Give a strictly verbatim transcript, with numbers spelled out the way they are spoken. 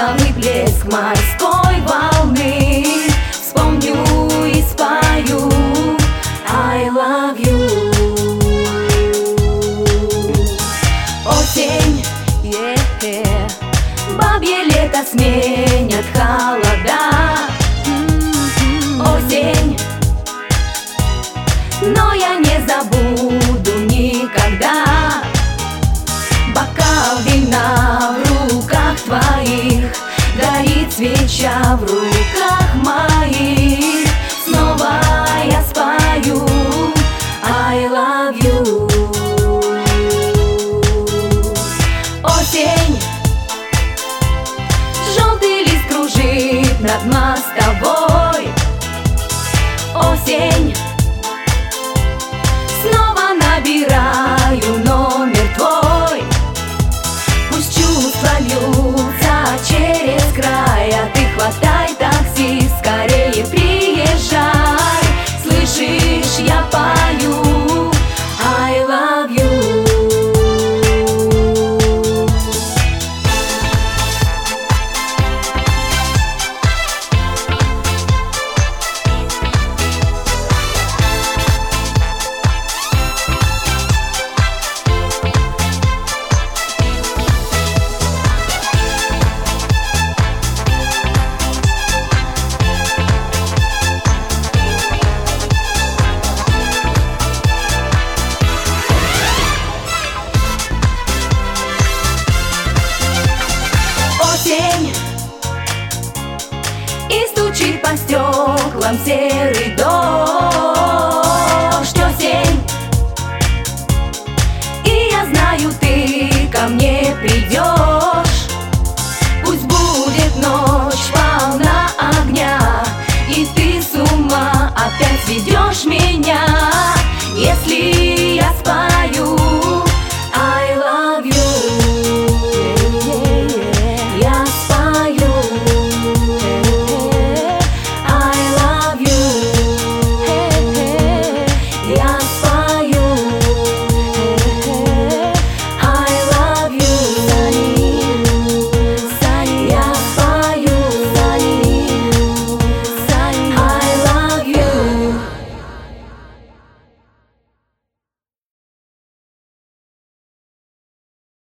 ласковый плеск морской волны. Вспомню и спою I love you. Осень, yeah, бабье лето сменят холода. Осень, но я не забуду никогда бокал вина в руках твоих, горит свеча в руках моих. Снова я спою I love you. Осень, желтый лист кружит над мостовой. Осень, снова набираю номер твой. Пусть чувства льются через край, а ты хватай такси, скорее приезжай. Слышишь, я пою I love you. И стучит по стеклам серый